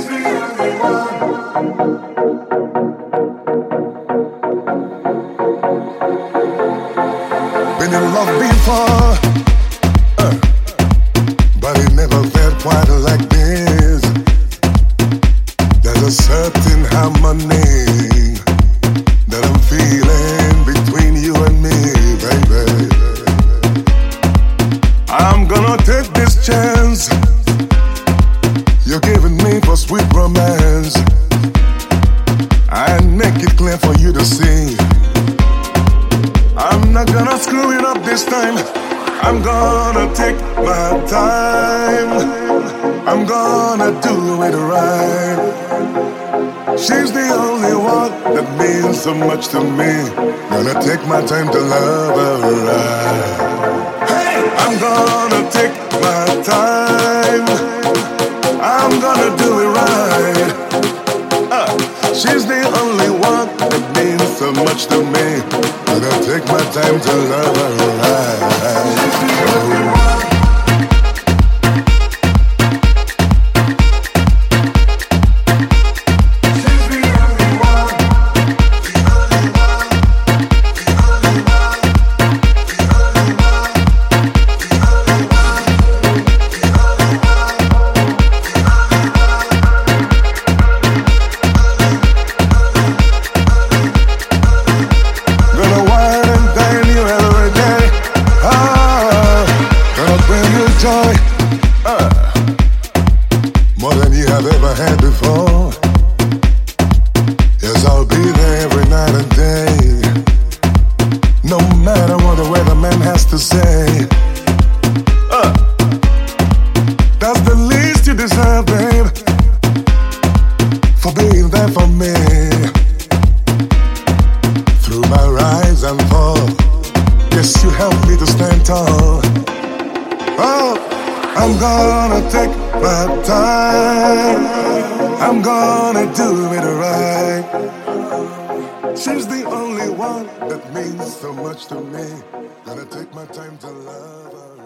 Been in love before, but it never felt quite like this. There's a certain harmony that I'm feeling between you and me, baby. I'm gonna take this chance you're giving me for sweet romance, and make it clear for you to see. I'm not gonna screw it up this time. I'm gonna take my time. I'm gonna do it right. She's the only one that means so much to me. Gonna take my time to love her right. Hey, I'm gonna take my time. I'm gonna do it right. She's the only one that means so much to me. Gonna take my time to love her right. Joy, more than you have ever had before. Yes, I'll be there every night and day, no matter what the weatherman has to say. That's the least you deserve, babe, for being there for me through my rise and fall. Yes, you helped me to stand tall. Oh, I'm gonna take my time. I'm gonna do it right. She's the only one that means so much to me. Gonna take my time to love her.